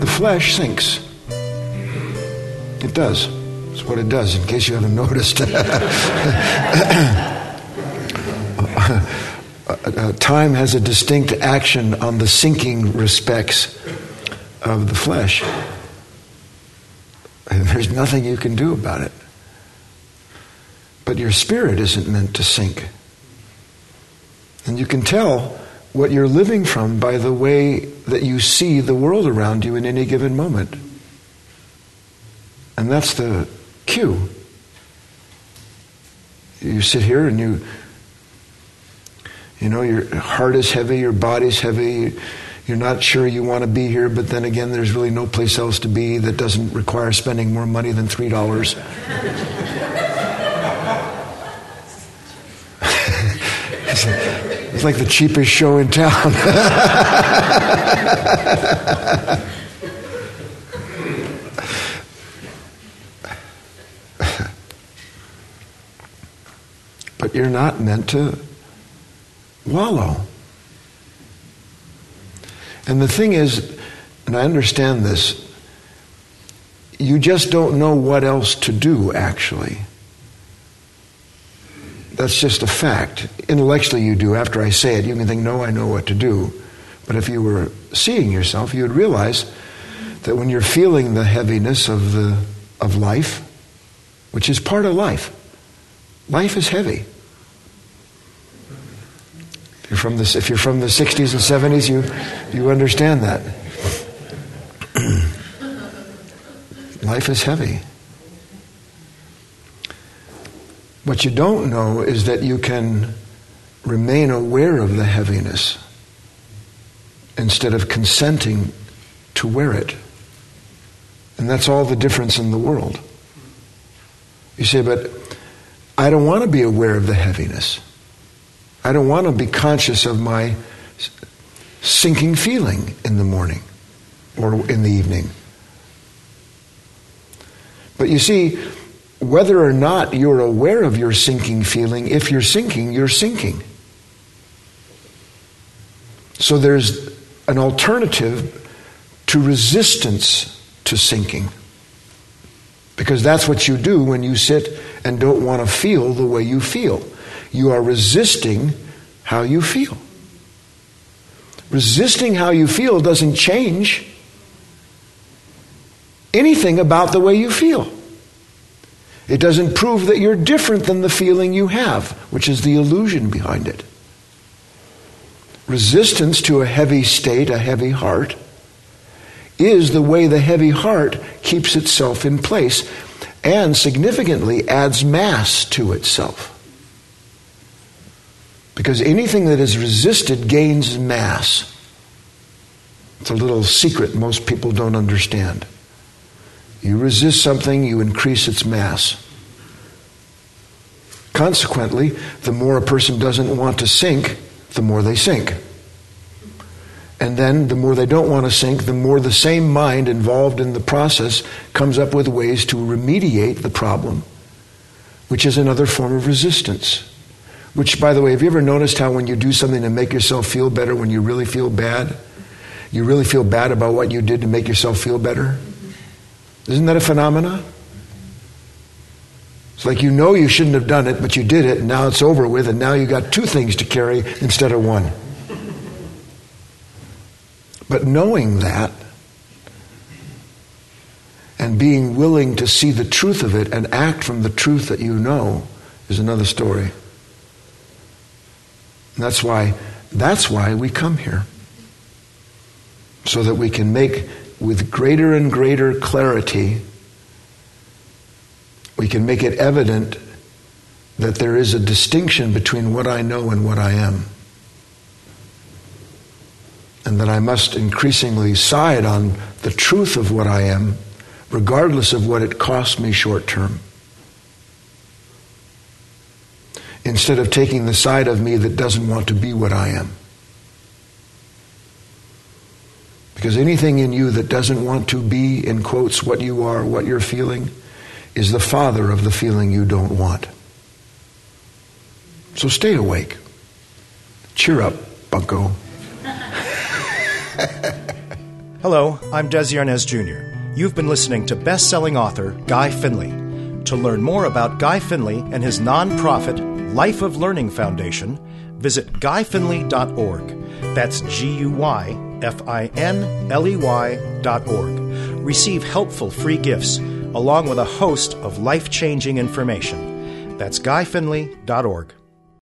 the flesh sinks. It does. It's what it does, in case you haven't noticed. Time has a distinct action on the sinking respects of the flesh. And there's nothing you can do about it. But your spirit isn't meant to sink. And you can tell what you're living from by the way that you see the world around you in any given moment. And that's the cue. You sit here and you know, your heart is heavy, your body's heavy, you're not sure you want to be here, but then again, there's really no place else to be that doesn't require spending more money than $3. It's like the cheapest show in town. But you're not meant to wallow. And the thing is, and I understand this, you just don't know what else to do, actually. That's just a fact. Intellectually you do. After I say it, you can think, no, I know what to do. But if you were seeing yourself, you would realize that when you're feeling the heaviness of life, which is part of life, life is heavy. If you're from the 60s and 70s, you understand that. Life is heavy. What you don't know is that you can remain aware of the heaviness instead of consenting to wear it. And that's all the difference in the world. You say, but I don't want to be aware of the heaviness. I don't want to be conscious of my sinking feeling in the morning or in the evening. But you see, whether or not you're aware of your sinking feeling, if you're sinking, you're sinking. So there's an alternative to resistance to sinking. Because that's what you do when you sit and don't want to feel the way you feel. You are resisting how you feel. Resisting how you feel doesn't change anything about the way you feel. It doesn't prove that you're different than the feeling you have, which is the illusion behind it. Resistance to a heavy state, a heavy heart, is the way the heavy heart keeps itself in place and significantly adds mass to itself. Because anything that is resisted gains mass. It's a little secret most people don't understand. You resist something, you increase its mass. Consequently, the more a person doesn't want to sink, the more they sink. And then the more they don't want to sink, the more the same mind involved in the process comes up with ways to remediate the problem, which is another form of resistance. Which, by the way, have you ever noticed how when you do something to make yourself feel better, when you really feel bad, you really feel bad about what you did to make yourself feel better? Isn't that a phenomena? It's like you know you shouldn't have done it, but you did it, and now it's over with, and now you got two things to carry instead of one. But knowing that, and being willing to see the truth of it and act from the truth that you know is another story. And that's why we come here. So that we can make, with greater and greater clarity, we can make it evident that there is a distinction between what I know and what I am. And that I must increasingly side on the truth of what I am, regardless of what it costs me short term. Instead of taking the side of me that doesn't want to be what I am. Because anything in you that doesn't want to be, in quotes, what you are, what you're feeling, is the father of the feeling you don't want. So stay awake. Cheer up, bunko. Hello, I'm Des Yarnez Jr. You've been listening to best-selling author Guy Finley. To learn more about Guy Finley and his nonprofit Life of Learning Foundation, visit guyfinley.org. That's GUYFINLEY.org. Receive helpful free gifts along with a host of life-changing information. That's guyfinley.org.